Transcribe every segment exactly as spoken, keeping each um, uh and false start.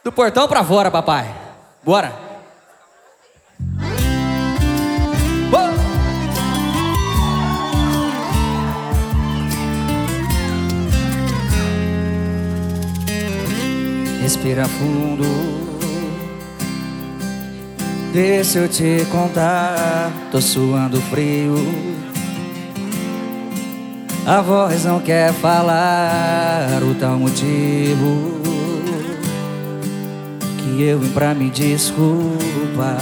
Do portão pra fora, papai. Bora. Oh! Respira fundo. Deixa eu te contar. Tô suando frio. A voz não quer falar o tal motivo que eu vim pra me desculpar.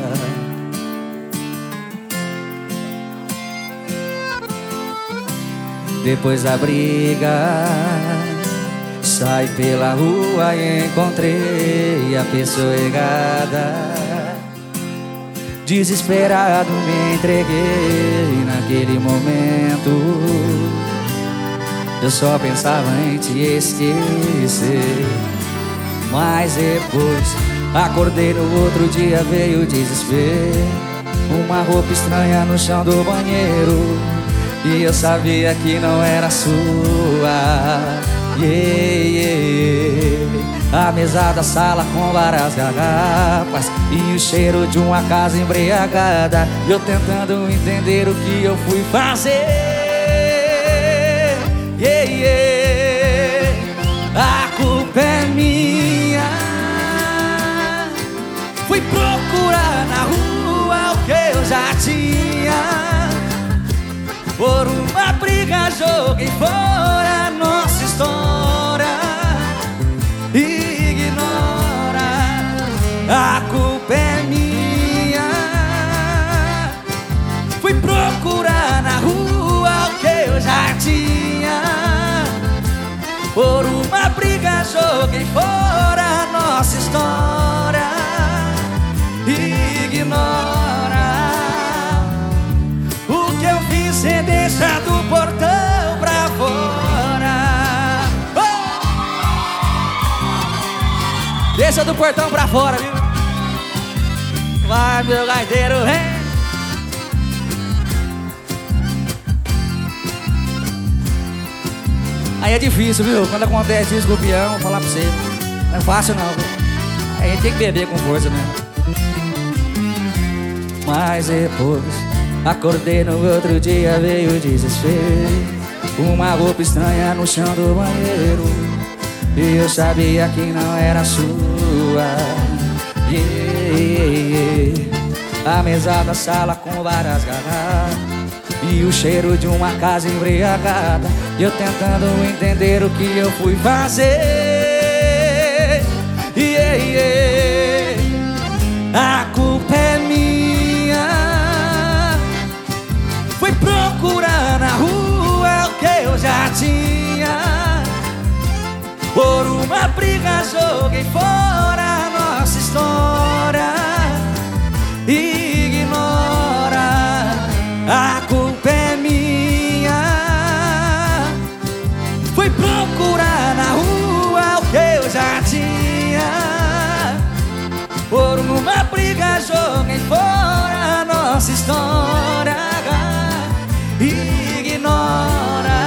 Depois da briga, saí pela rua e encontrei a pessoa errada. Desesperado me entreguei naquele momento. Eu só pensava em te esquecer. Mas depois acordei no outro dia, veio o desespero. Uma roupa estranha no chão do banheiro e eu sabia que não era sua. Yeah, yeah. A mesa da sala com várias garrafas e o cheiro de uma casa embriagada. Eu tentando entender o que eu fui fazer. Yeah, yeah. A culpa é minha. Fui procurar na rua o que eu já tinha. Por uma briga joguei fora a nossa história. Ignora, a culpa é minha. Fui procurar na rua o que eu já tinha. Por uma briga joguei fora a nossa história. Ignora. O que eu fiz é deixar do portão pra fora. Deixa do portão pra fora, viu? Vai, meu gaiteiro, vem! Aí é difícil, viu? Quando acontece isso com o peão, vou falar pra você. Não é fácil não, viu? Aí a gente tem que beber com força, né? Mas depois acordei no outro dia, veio o desespero. Uma roupa estranha no chão do banheiro e eu sabia que não era sua. Yeah, yeah, yeah. A mesa da sala com várias garrafas e o cheiro de uma casa embriagada. E eu tentando entender o que eu fui fazer. Yeah, yeah. A culpa é minha. Fui procurar na rua o que eu já tinha. Por uma briga joguei fora a nossa história. Ignora, a culpa é minha. Fui procurar na rua o que eu já tinha. Por uma briga joguei fora a nossa história. Ignora.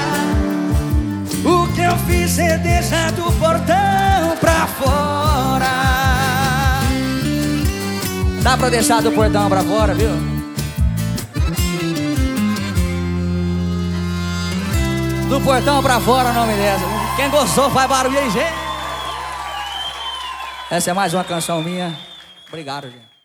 O que eu fiz é deixar do portão pra fora. Dá pra deixar do portão pra fora, viu? Do portão pra fora, o nome dessa. Quem gostou faz barulho aí, gente. Essa é mais uma canção minha. Obrigado, gente.